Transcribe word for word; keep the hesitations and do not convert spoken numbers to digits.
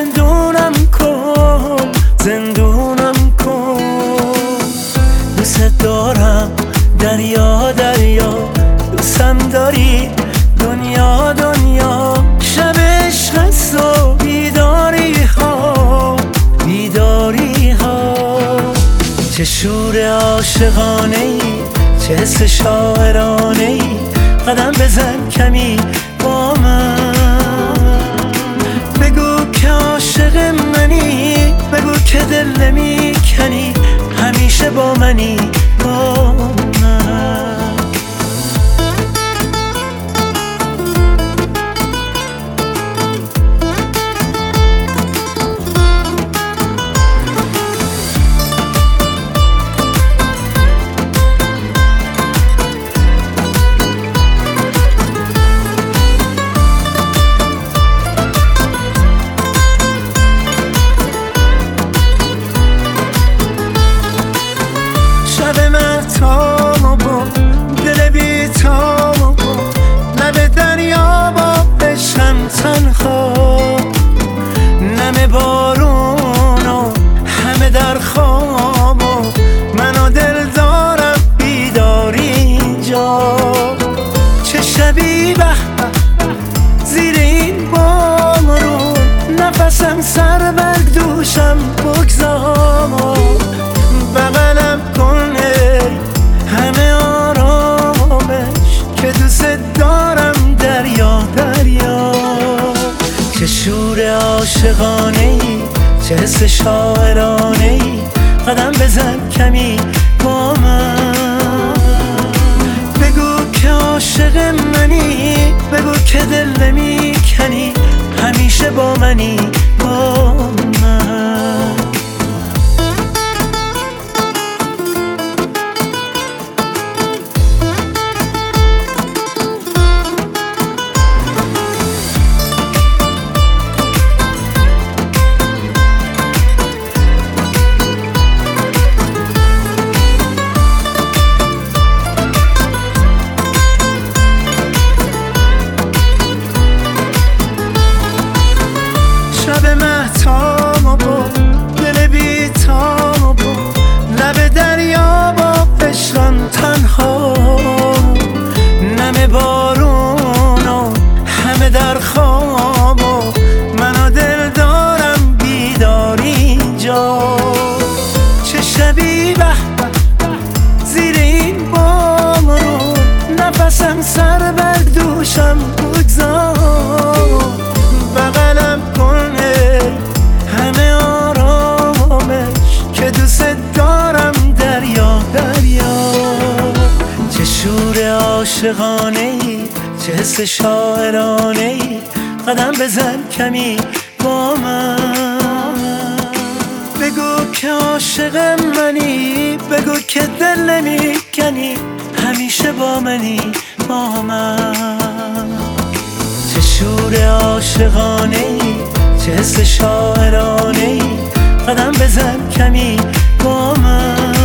زندونم کن، زندونم کن. دوست دارم دریا دریا، دوستم داری دنیا دنیا. شب عشق است و بیداری ها، بیداری ها. چه شور عاشقانه ای، چه حس شاعرانه ای. قدم بزن کمی با من، بگو که عاشق منی، بگو که دل نمی کنی، همیشه با منی با من. شب مهتابو با دل بی‌تابو با لب دریا با عشقم تنها. نم بارون و همه در خواب و من و دل دارم بیداری اینجا. چه شبی به زیر این بارون، نفسم سر بر دوشم بگذار. بغلم کن ای همه آرامش، که دوست دارم دریا دریا. چه شور عاشقانه ای، چه حس شاعرانه ای. قدم بزن کمی با من، بگو که عاشق منی، بگو که دل نمی کنی، همیشه با منی با من. شب مهتابو با دل بی‌تابو با لب دریا با عشقم تنها. نم بارون و همه در خواب و من و دل دارم بیداری اینجا. چه شبی به زیر این بارون، نفسم سر بر دوشم بگذار. بغلم کن ای همه آرامش، که دوست دارم دریا دریا. چه شور عاشقانه ای، چه حس شاعرانه ای. قدم بزن کمی با من، بگو که عاشق منی، بگو که دل نمی کنی، همیشه با منی با من. چه شور عاشقانه ای، چه حس شاعرانه ای. قدم بزن کمی با من.